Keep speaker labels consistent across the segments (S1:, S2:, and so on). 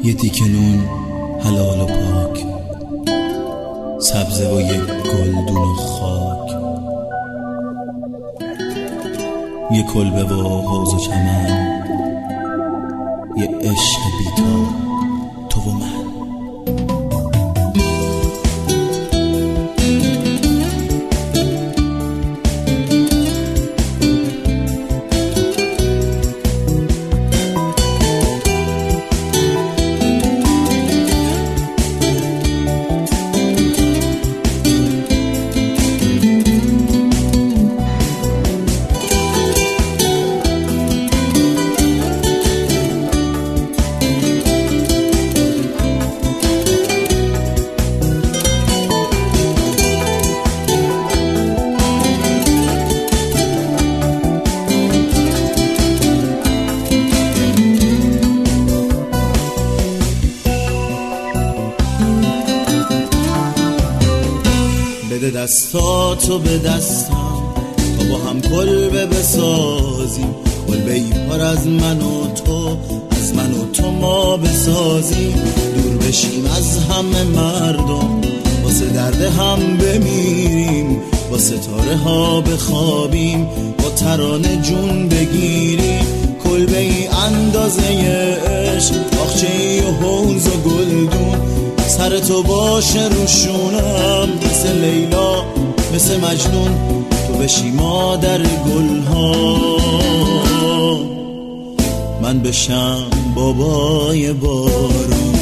S1: یه تیکه نون حلال و پاک، سبزه و یک گلدون و خاک، یه کلبه و حوض و چمن، یه عشق بی‌تا تو و من. بده دستاتو به دستم تا با هم کلبه بسازیم، کلبه ای پر از من و تو، از من و تو ما بسازیم. دور بشیم از همه مردم، واسه درد هم بمیریم، با ستاره ها بخوابیم، با ترانه جون بگیریم. کلبه ای اندازه عشق، باغچه ای و حوض و گلدون، سر تو باشه روشونم، مثل لیلا مثل مجنون، تو بشی مادر گلها، من بشم بابای بارون.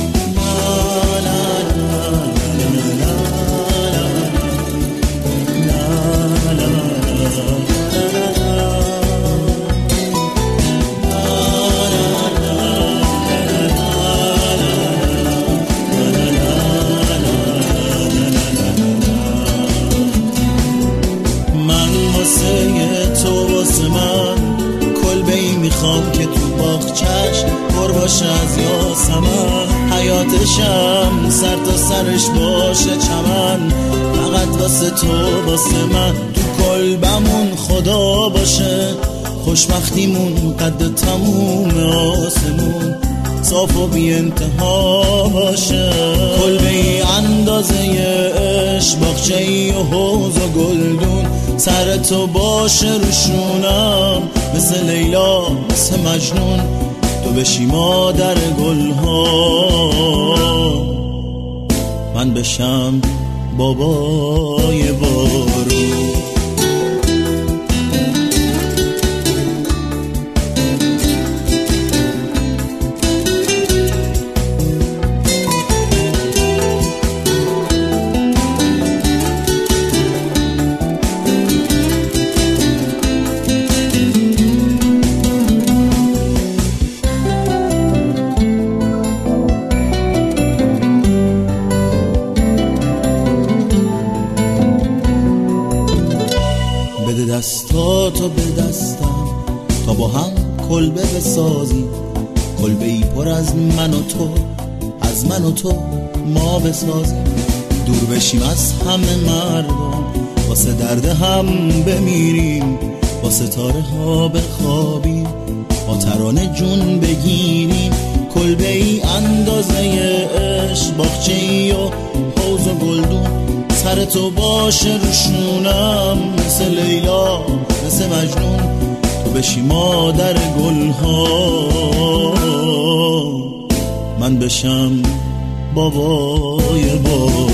S1: تو واسه من کلبه ای میخوام که تو باغچش پر باشه از یاسمن، حیاتشم سر تا سرش باشه چمن، فقط واسه تو واسه من. تو کلبمون خدا باشه، خوشبختیمون قد تموم آسمون، صاف و بی انتها باشه. کلبه ای اندازه عشق، باغچه ای و حوض و گلدون، سر تو باشه روشونم، مثل لیلا مثل مجنون، تو بشی مادر گلها، من بشم بابای بارون. بده دستاتو به دستم تا با هم کلبه بسازیم، کلبه ای پر از من و تو، از من و تو ما بسازیم. دور بشیم از همه مردم، واسه درد هم بمیریم، با ستاره ها بخوابیم، با ترانه جون بگیریم. کلبه ای اندازه عشق، باغچه ای و حوض و گلدون، سر تو باشه روشونم، مثل لیلا مثل مجنون، تو بشی مادر گلها، من بشم بابای بارون.